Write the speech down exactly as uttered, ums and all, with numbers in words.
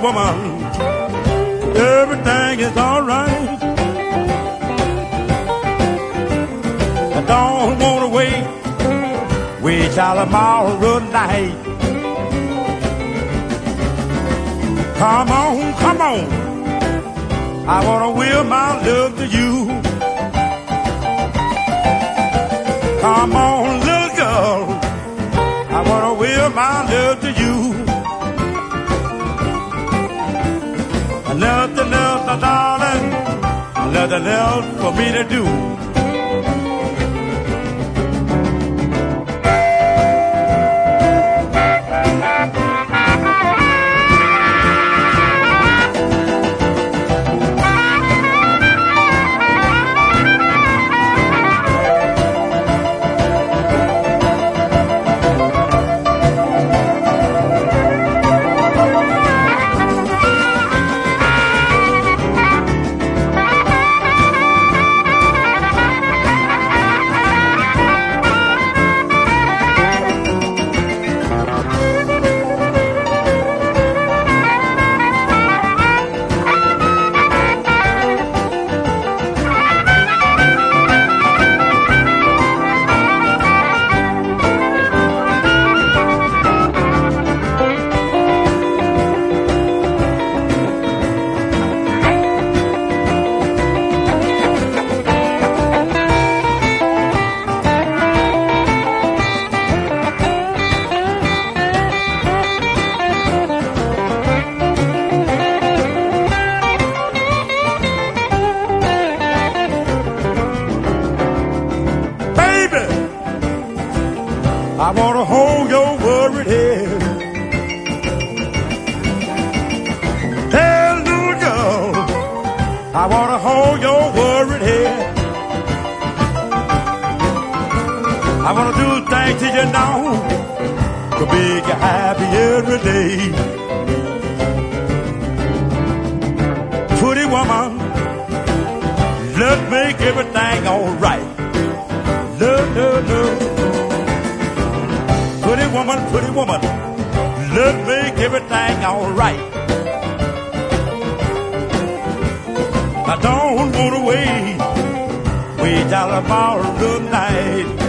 woman, everything is alright. I don't wanna wait, wait till tomorrow night. Come on, come on, I wanna will my love to you. Come on, little girl, I wanna will my love to you. Nothing else, my darling, nothing else for me to do. I wanna hold your worried head. Hey, little girl, I wanna hold your worried head. I wanna do things that you know to make you happy every day. Pretty woman, let's make everything alright. Love, love, love. Pretty woman, pretty woman, let's make everything alright. I don't wanna wait, wait till tomorrow night.